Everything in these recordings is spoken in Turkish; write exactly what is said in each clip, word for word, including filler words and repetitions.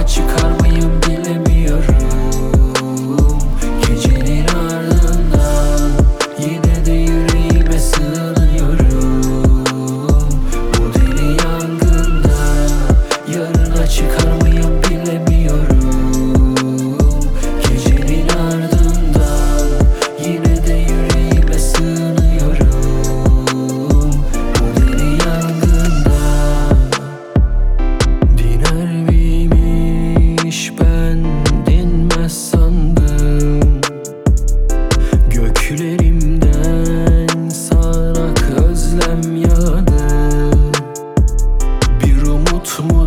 Sabaha çıkar mıyım bilemiyorum. Gecenin ardından yine de yüreğime sığınıyorum. Bu deli yangında yarına çıkar mıyım bilemiyorum. Gecenin ardından yine de yüreğime sığınıyorum. Bu deli yangında diner miymiş, ben dinmez sandım. Göklerimden sarak özlem yağdı. Bir umut mu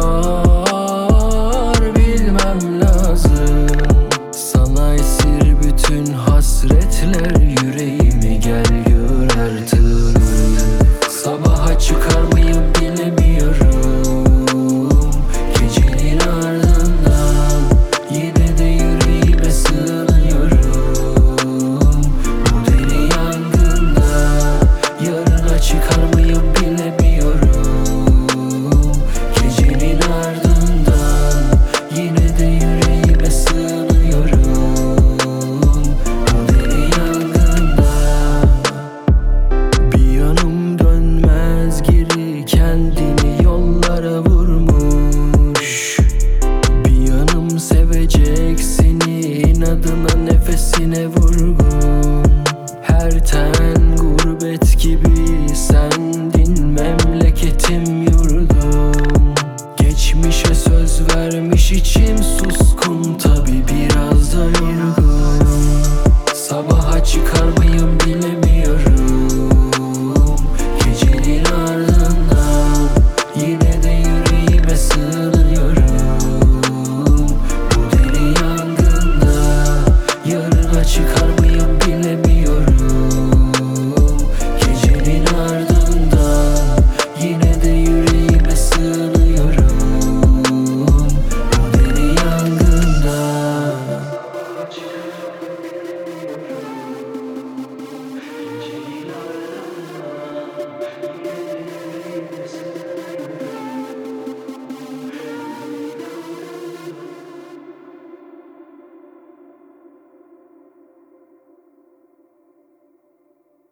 doğar bilmem lazım. Sana esir bütün hasretler, yüreğimi gel gör artık. Sabaha çıkar mıyım bilemiyorum. Gecenin ardından yine de yüreğime sığınıyorum. Bu deli yangında yarına çıkar mıyım bilemiyorum. Gecenin ardından yine de yüreğime sığınıyorum. Bu deli yangında bir yanım dönmez geri, kendini yollara vurmuş. Bir yanım sevecek seni, inadına nefesine vurgun. Her ten gurbet gibi, sendin memleketim yurdum. Geçmişe söz vermiş içim sus